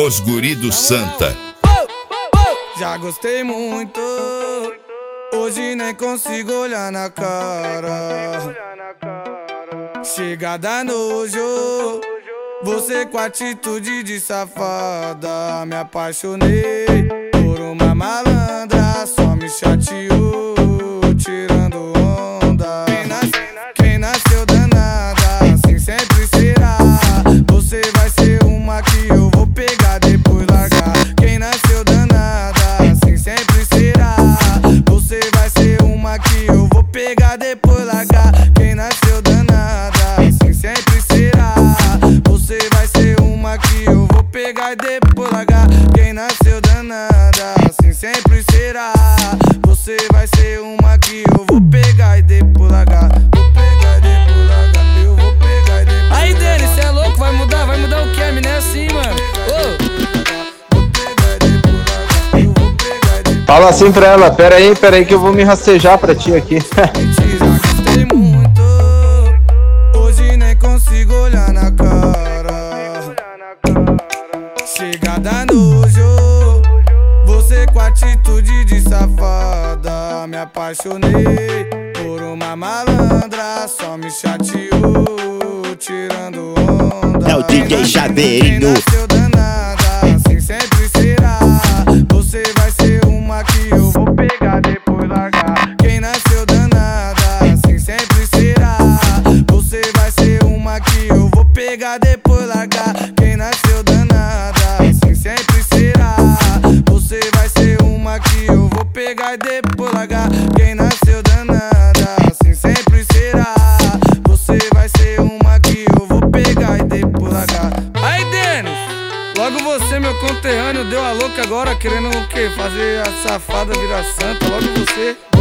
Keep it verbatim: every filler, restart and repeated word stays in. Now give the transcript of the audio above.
Os Guri do Santa. Já gostei muito, hoje nem consigo olhar na cara. Chegada nojo, você com atitude de safada. Me apaixonei por uma malandra, só me chateou, tirando onda. Quem, nas, quem nasceu danada, assim sempre será. Você vai ser uma que eu vou pegar, depois largar. Quem nasceu danada, assim sempre será. Você vai ser uma que eu vou pegar, depois largar. Quem nasceu danada, assim sempre será. Você vai ser uma que eu vou pegar e depois largar. Quem nasceu danada, assim sempre será. Você vai ser uma que eu vou pegar e depois largar. Vou pegar e depois largar. Eu vou pegar e depois largar. Aí, Denis, cê é louco? Vai mudar? Vai mudar o que? A mina é assim, mano. Ô! Fala assim pra ela, pera aí, pera aí que eu vou me rastejar pra ti aqui. Gostei muito, hoje nem consigo olhar na cara. Chegada nojo, você com atitude de safada. Me apaixonei por uma malandra, só me chateou, tirando onda. É o D J Chaveirinho. Quem nasceu danada, assim sempre será. Você vai ser uma que eu vou pegar, depois largar. Quem nasceu danada, assim sempre será. Você vai ser uma que eu vou pegar, depois largar. Quem nasceu danada, assim sempre será. Você vai ser uma que eu vou pegar e depois largar. Quem nasceu danada, assim sempre será. Você vai ser uma que eu vou pegar e depois largar. Aí, Denis, logo você, meu conterrâneo, deu a louca agora, querendo o quê? Fazer a safada virar santa, logo você.